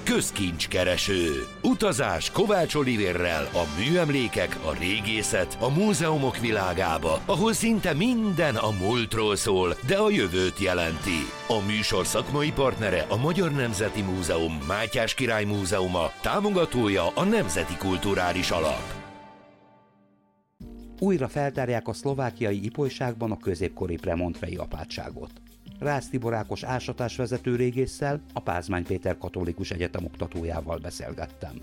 Közkincskereső. Utazás Kovács Olivérrel a műemlékek, a régészet, a múzeumok világába, ahol szinte minden a múltról szól, de a jövőt jelenti. A műsor szakmai partnere a Magyar Nemzeti Múzeum, Mátyás Király Múzeuma, támogatója a Nemzeti Kulturális Alap. Újra feltárják a szlovákiai Ipolyságban a középkori premontrei apátságot. Rácz Tibor Ákos ásatásvezető régésszel, a Pázmány Péter Katolikus Egyetem oktatójával beszélgettem.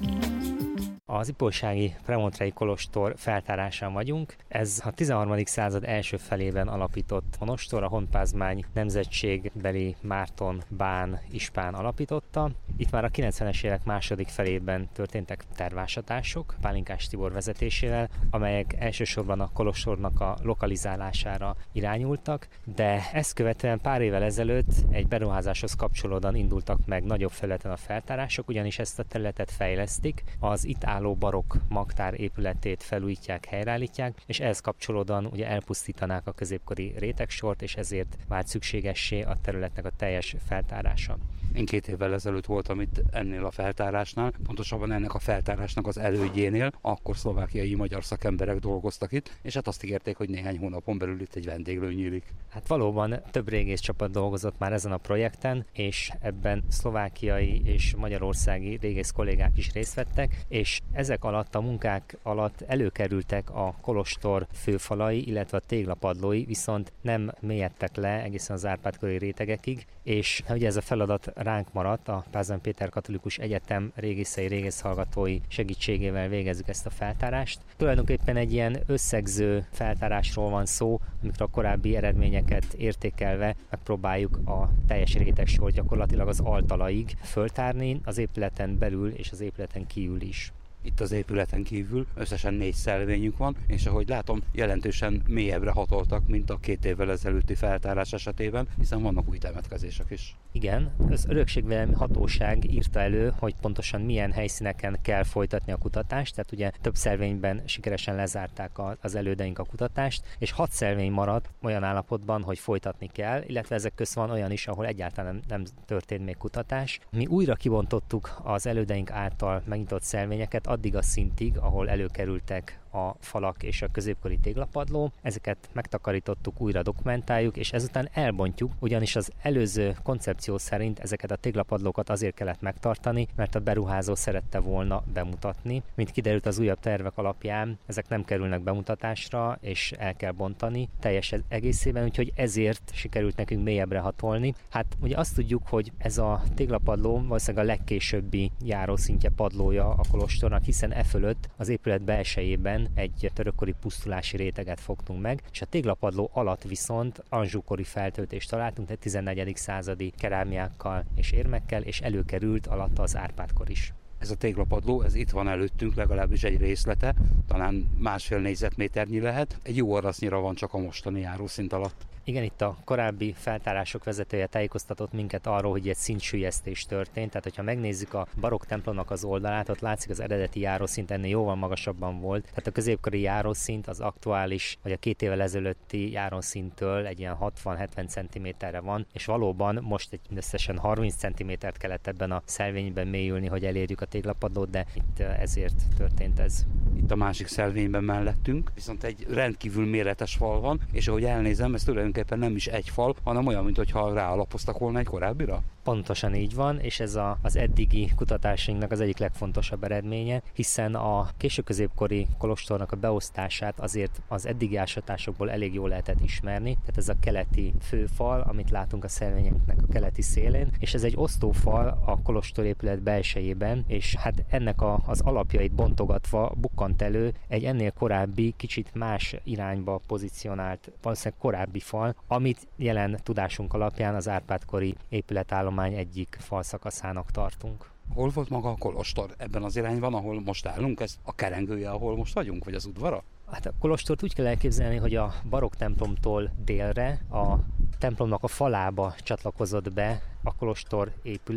Az ipolysági premontrei kolostor feltárásán vagyunk. Ez a 13. század első felében alapított monostor, a Honpázmány nemzetségbeli Márton Bán ispán alapította. Itt már a 90-es évek második felében történtek tervásatások Pálinkás Tibor vezetésével, amelyek elsősorban a kolostornak a lokalizálására irányultak, de ezt követően pár évvel ezelőtt egy beruházáshoz kapcsolódóan indultak meg nagyobb felületen a feltárások, ugyanis ezt a területet fejlesztik, az itt álló barokk magtár épületét felújítják, helyreállítják, és ehhez kapcsolódóan ugye elpusztítanák a középkori rétegsort, és ezért vált szükségessé a területnek a teljes feltárása. Én 2 évvel ezelőtt voltam itt ennél a feltárásnál, pontosabban ennek a feltárásnak az elődjénél, akkor szlovákiai magyar szakemberek dolgoztak itt, és hát azt ígérték, hogy néhány hónapon belül itt egy vendéglő nyílik. Hát valóban több régész csapat dolgozott már ezen a projekten, és ebben szlovákiai és magyarországi régész kollégák is részt vettek, és ezek alatt a munkák alatt előkerültek a kolostor főfalai, illetve a téglapadlói, viszont nem mélyedtek le egészen az Árpád-kori rétegekig, és ugye ez a feladat ránk maradt, a Pázmány Péter Katolikus Egyetem régészei, régészhallgatói segítségével végezzük ezt a feltárást. Tulajdonképpen egy ilyen összegző feltárásról van szó, amikor a korábbi eredményeket értékelve megpróbáljuk a teljes rétegsort gyakorlatilag az altalaig föltárni, az épületen belül és az épületen kívül is. Itt az épületen kívül összesen 4 szelvényünk van, és ahogy látom, jelentősen mélyebbre hatoltak, mint a 2 évvel ezelőtti feltárás esetében, hiszen vannak új temetkezések is. Igen, az Örökségvédelmi Hatóság írta elő, hogy pontosan milyen helyszíneken kell folytatni a kutatást, tehát ugye több szelvényben sikeresen lezárták az elődeink a kutatást, és 6 szelvény maradt olyan állapotban, hogy folytatni kell, illetve ezek közt van olyan is, ahol egyáltalán nem történt még kutatás. Mi újra kibontottuk az elődeink által megnyitott szelvényeket addig a szintig, ahol előkerültek a falak és a középkori téglapadló. Ezeket megtakarítottuk, újra dokumentáljuk, és ezután elbontjuk, ugyanis az előző koncepció szerint ezeket a téglapadlókat azért kellett megtartani, mert a beruházó szerette volna bemutatni. Mint kiderült az újabb tervek alapján, ezek nem kerülnek bemutatásra, és el kell bontani teljes egészében, úgyhogy ezért sikerült nekünk mélyebbre hatolni. Hát ugye azt tudjuk, hogy ez a téglapadló valószínűleg a legkésőbbi járószintje padlója a kolostornak, hiszen e fölött az épület belsejében egy törökkori pusztulási réteget fogtunk meg, és a téglapadló alatt viszont anzsúkori feltöltést találtunk, tehát 14. századi kerámiákkal és érmekkel, és előkerült alatt az Árpád-kor is. Ez a téglapadló, ez itt van előttünk, legalábbis egy részlete, talán 1,5 négyzetméternyi lehet, egy jó arasznyira van csak a mostani járószint alatt. Igen, itt a korábbi feltárások vezetője tájékoztatott minket arról, hogy egy szintsüllyesztés történt, tehát hogyha megnézzük a barokk templomnak az oldalát, ott látszik az eredeti járószint ennél jóval magasabban volt, tehát a középkori járószint az aktuális, vagy a 2 évvel ezelőtti járószinttől egy ilyen 60-70 cm-re van, és valóban most egy mindösszesen 30 cm-t kellett ebben a szelvényben mélyülni, hogy elérjük a téglapadlót, de itt ezért történt ez. Itt a másik szelvényben mellettünk, viszont egy rendkívül méretes fal van, és ahogy elnézem, ez tulajdonképpen nem is egy fal, hanem olyan, mintha ráalapoztak volna egy korábbira. Pontosan így van, és ez az eddigi kutatásainknak az egyik legfontosabb eredménye, hiszen a késő-középkori kolostornak a beosztását azért az eddigi ásatásokból elég jól lehetett ismerni, tehát ez a keleti főfal, amit látunk a szelvényeknek a keleti szélén, és ez egy osztófal a kolostorépület belsejében, és hát ennek az alapjait bontogatva bukkant elő egy ennél korábbi, kicsit más irányba pozícionált, valószínűleg korábbi fal, amit jelen tudásunk alapján az Árpád-kori épületállomány egyik falszakaszának tartunk. Hol volt maga a kolostor? Ebben az irányban, ahol most állunk? Ez a kerengője, ahol most vagyunk, vagy az udvara? Hát a kolostort úgy kell elképzelni, hogy a barokk templomtól délre a templomnak a falába csatlakozott be a kolostor épület,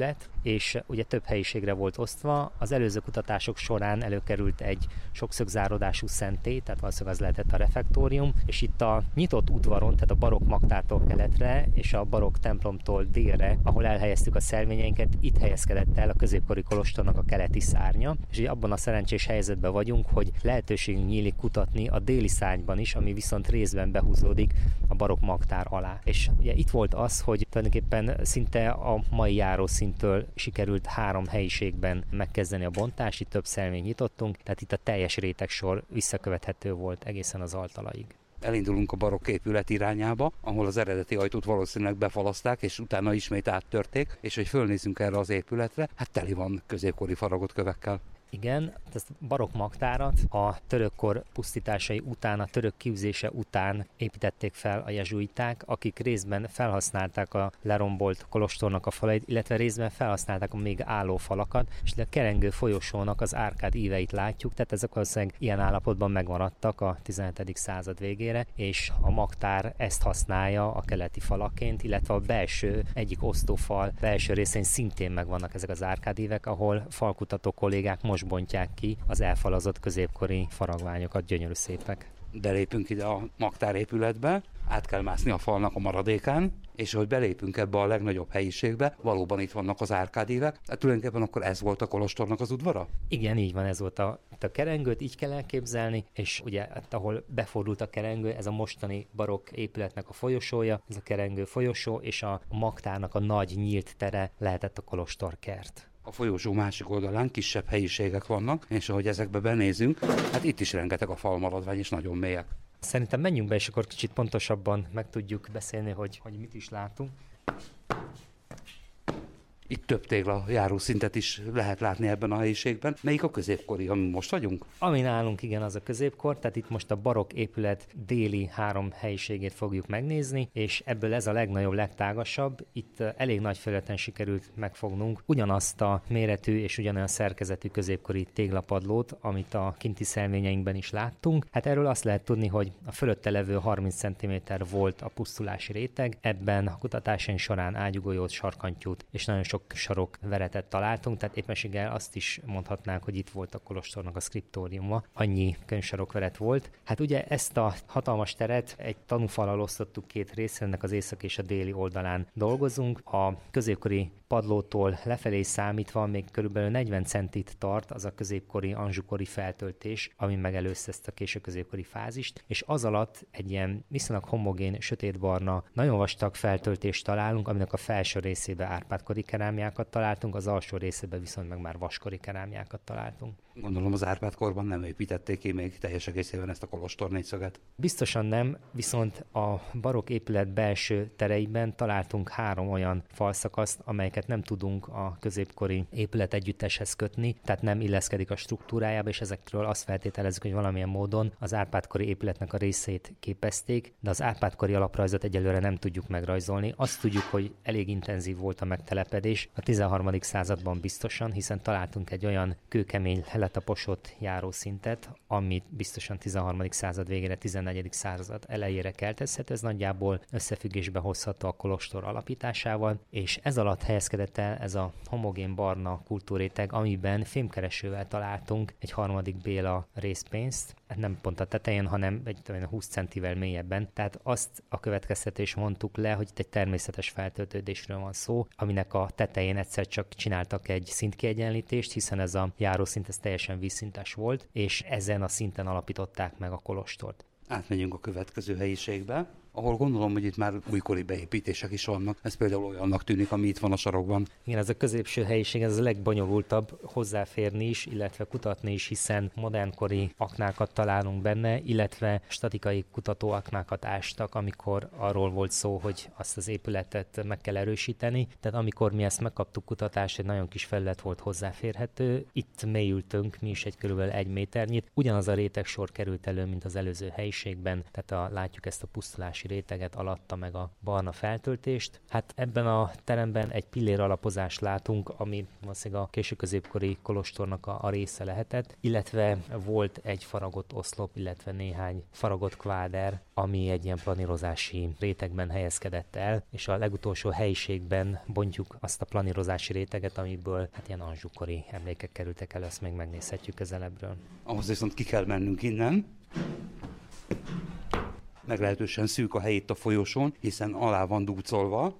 és ugye több helyiségre volt osztva. Az előző kutatások során előkerült egy sokszögzárodású szentély, tehát valószínűleg az lehetett a refektórium, és itt a nyitott udvaron, tehát a barokk magtártól keletre és a barokk templomtól délre, ahol elhelyeztük a szelvényeinket, itt helyezkedett el a középkori kolostornak a keleti szárnya, és így abban a szerencsés helyzetben vagyunk, hogy lehetőségünk nyílik kutatni a déli szárnyban is, ami viszont részben behúzódik a barokk magtár alá. És ugye itt volt az, hogy tulajdonképpen szinte a mai járószintől sikerült 3 helyiségben megkezdeni a bontást, itt több szelvényt nyitottunk, tehát itt a teljes rétegsor visszakövethető volt egészen az altalaig. Elindulunk a barokk épület irányába, ahol az eredeti ajtót valószínűleg befalazták, és utána ismét áttörték, és hogy fölnézzünk erre az épületre, hát teli van középkori faragott kövekkel. Igen, ezt a barokk magtárat a török kor pusztításai után, a török kiűzése után építették fel a jezsuiták, akik részben felhasználták a lerombolt kolostornak a falait, illetve részben felhasználták a még álló falakat, és a kerengő folyosónak az árkád íveit látjuk, tehát ezek valószínűleg ilyen állapotban megmaradtak a 17. század végére, és a magtár ezt használja a keleti falaként, illetve a belső egyik osztófal belső részén szintén megvannak ezek az árkádívek, ahol falkutató kollégák most bontják ki az elfalazott középkori faragványokat, gyönyörű szépek. Belépünk ide a magtár épületbe, át kell mászni a falnak a maradékán, és ahogy belépünk ebbe a legnagyobb helyiségbe, valóban itt vannak az árkádívek. Hát tulajdonképpen akkor ez volt a kolostornak az udvara? Igen, így van, ez volt a kerengőt, így kell elképzelni, és ugye ahol befordult a kerengő, ez a mostani barokk épületnek a folyosója, ez a kerengő folyosó, és a magtárnak a nagy nyílt tere lehetett a kolostorkert. A folyosó másik oldalán kisebb helyiségek vannak, és ahogy ezekbe benézünk, hát itt is rengeteg a falmaradvány, és nagyon mélyek. Szerintem menjünk be, és akkor kicsit pontosabban meg tudjuk beszélni, hogy mit is látunk. Itt több tégla járószintet is lehet látni ebben a helyiségben. Melyik a középkori, amin most vagyunk? Ami nálunk igen, az a középkor, tehát itt most a barokk épület déli 3 helyiségét fogjuk megnézni, és ebből ez a legnagyobb, legtágasabb. Itt elég nagy felületen sikerült megfognunk ugyanazt a méretű és ugyanolyan szerkezetű középkori téglapadlót, amit a kinti szelvényeinkben is láttunk. Hát erről azt lehet tudni, hogy a fölötte levő 30 cm volt a pusztulási réteg, ebben a kutatásaink során ágyúgolyót, sarkantyút és nagyon sok sarok veretet találtunk, tehát éppenséggel azt is mondhatnánk, hogy itt volt a kolostornak a szkriptóriuma, annyi könyvsarokveret volt. Hát ugye ezt a hatalmas teret egy tanúfallal osztottuk 2 részre, ennek az észak és a déli oldalán dolgozunk. A középkori padlótól lefelé számítva még körülbelül 40 centit tart az a középkori, anzsukori feltöltés, ami megelőzte ezt a késő középkori fázist, és az alatt egy ilyen viszonylag homogén, sötétbarna, nagyon vastag feltöltést találunk, aminek a felső részébe árpádkori kerámiákat találtunk, az alsó részében viszont meg már vaskori kerámiákat találtunk. Gondolom az Árpád-korban nem építették ki még teljes egészében ezt a kolostor négyszöget. Biztosan nem, viszont a barokk épület belső tereiben találtunk 3 olyan falszakaszt, amelyeket nem tudunk a középkori épület együtteshez kötni, tehát nem illeszkedik a struktúrájába, és ezekről azt feltételezzük, hogy valamilyen módon az Árpád-kori épületnek a részét képezték, de az Árpád-kori alaprajzot egyelőre nem tudjuk megrajzolni. Azt tudjuk, hogy elég intenzív volt a megtelepedés a 13. században biztosan, hiszen találtunk egy olyan kőkemény letaposott járószintet, amit biztosan 13. század végére, 14. század elejére keltezhető, ez nagyjából összefüggésbe hozható a kolostor alapításával, és ez alatt helyezkedett el ez a homogén barna kultúrréteg, amiben fémkeresővel találtunk egy 3. Béla részpénzt, nem pont a tetején, hanem egy 20 centivel mélyebben. Tehát azt a következtetést mondtuk le, hogy itt egy természetes feltöltődésről van szó, aminek a tetején egyszer csak csináltak egy szintkiegyenlítést, hiszen ez a járószint ez teljesen vízszintes volt, és ezen a szinten alapították meg a kolostort. Átmegyünk a következő helyiségbe, ahol gondolom, hogy itt már újkori beépítések is vannak. Ez például olyannak tűnik, ami itt van a sarokban. Igen, ez a középső helyiség, ez a legbonyolultabb hozzáférni is, illetve kutatni is, hiszen modernkori aknákat találunk benne, illetve statikai kutatóaknákat ástak, amikor arról volt szó, hogy azt az épületet meg kell erősíteni. Tehát amikor mi ezt megkaptuk kutatásra, egy nagyon kis felület volt hozzáférhető. Itt mélyültünk, mi is egy körülbelül 1 méternyit. Ugyanaz a rétegsor került elő, mint az előző helyiségben, tehát látjuk ezt a pusztulási planírozási réteget, alatta meg a barna feltöltést. Hát ebben a teremben egy pilléralapozást látunk, ami valószínűleg a késő-középkori kolostornak a része lehetett, illetve volt egy faragott oszlop, illetve néhány faragott kváder, ami egy ilyen planírozási rétegben helyezkedett el, és a legutolsó helyiségben bontjuk azt a planírozási réteget, amiből hát ilyen anjou-kori emlékek kerültek el, ezt még megnézhetjük közelebbről. Ahhoz viszont ki kell mennünk innen. Meglehetősen szűk a hely itt a folyosón, hiszen alá van dúcolva.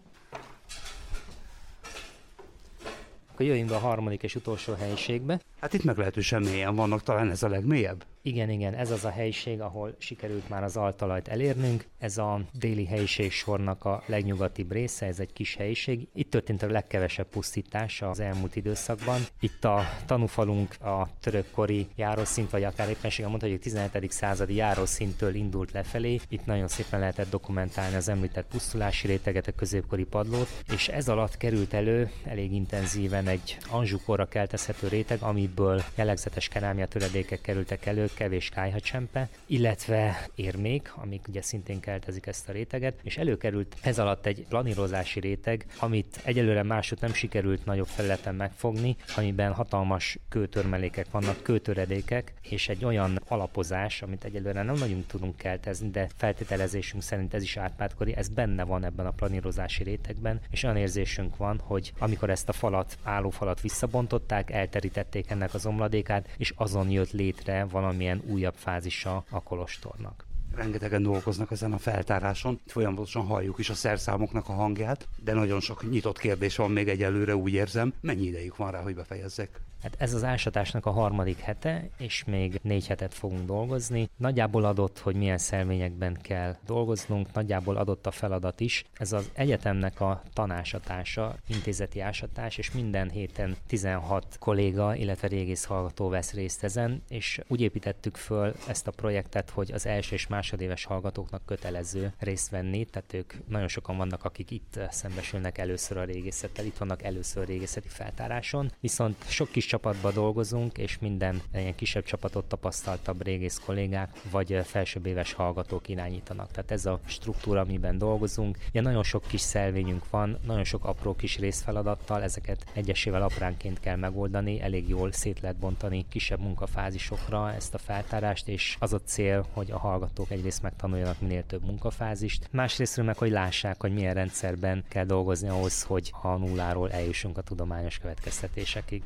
Akkor jöjjünk be a harmadik és utolsó helyiségbe. Hát itt meglehetősen mélyen vannak, talán ez a legmélyebb. Igen, ez az a helyiség, ahol sikerült már az altalajt elérnünk. Ez a déli helyiségsornak a legnyugatibb része, ez egy kis helyiség. Itt történt a legkevesebb pusztítás az elmúlt időszakban. Itt a tanúfalunk a törökkori járószint, vagy akár éppenséggel mondhatjuk 17. századi járószinttől indult lefelé. Itt nagyon szépen lehetett dokumentálni az említett pusztulási réteget, a középkori padlót, és ez alatt került elő elég intenzíven egy anjou-korra keltezhető réteg, amiből jellegzetes kerámia töredékek kerültek elő, kevés kályhacsempe, illetve érmék, amik ugye szintén keltezik ezt a réteget, és előkerült ez alatt egy planírozási réteg, amit egyelőre máshogy nem sikerült nagyobb felületen megfogni, amiben hatalmas kőtörmelékek vannak, kőtöredékek, és egy olyan alapozás, amit egyelőre nem nagyon tudunk keltezni, de feltételezésünk szerint ez is árpádkori, ez benne van ebben a planírozási rétegben, és olyan érzésünk van, hogy amikor ezt a falat, állófalat visszabontották, elterítették ennek az omladékát, és azon jött létre valamilyen újabb fázisa a kolostornak. Rengetegen dolgoznak ezen a feltáráson, folyamatosan halljuk is a szerszámoknak a hangját, de nagyon sok nyitott kérdés van még egyelőre, úgy érzem. Mennyi idejük van rá, hogy befejezzek? Hát ez az ásatásnak a harmadik hete, és még 4 hetet fogunk dolgozni. Nagyjából adott, hogy milyen szelvényekben kell dolgoznunk, nagyjából adott a feladat is. Ez az egyetemnek a tanásatása, intézeti ásatás, és minden héten 16 kolléga, illetve régész hallgató vesz részt ezen, és úgy építettük föl ezt a projektet, hogy az első és másodéves hallgatóknak kötelező részt venni, tehát ők nagyon sokan vannak, akik itt szembesülnek először a régészettel, itt vannak először a régészeti feltáráson, viszont sok kis csapatban dolgozunk, és minden ilyen kisebb csapatot tapasztaltabb régész kollégák, vagy felsőbb éves hallgatók irányítanak. Tehát ez a struktúra, amiben dolgozunk. Ilyen nagyon sok kis szelvényünk van, nagyon sok apró kis részfeladattal, ezeket egyesével apránként kell megoldani, elég jól szét lehet bontani kisebb munkafázisokra ezt a feltárást, és az a cél, hogy a hallgatók egyrészt megtanuljanak minél több munkafázist, másrésztről meg, hogy lássák, hogy milyen rendszerben kell dolgozni ahhoz, hogy a nulláról eljussunk a tudományos következtetésekig.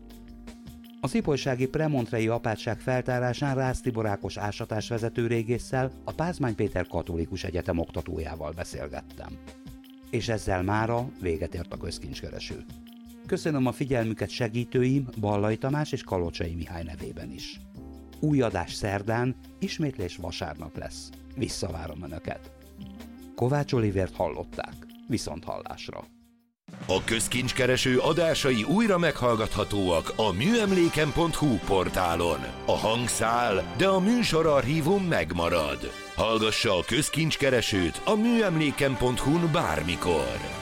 Az ipolysági premontrei apátság feltárásán Rácz Tibor Ákos ásatásvezető régésszel, a Pázmány Péter Katolikus Egyetem oktatójával beszélgettem. És ezzel mára véget ért a Közkincskereső. Köszönöm a figyelmüket segítőim, Ballai Tamás és Kalocsai Mihály nevében is. Új adás szerdán, ismétlés vasárnap lesz. Visszavárom Önöket. Kovács Olivért hallották. Viszonthallásra. A Közkincskereső adásai újra meghallgathatóak a műemléken.hu portálon. A hang száll, de a műsorarchívum megmarad. Hallgassa a Közkincskeresőt a műemléken.hu-n bármikor.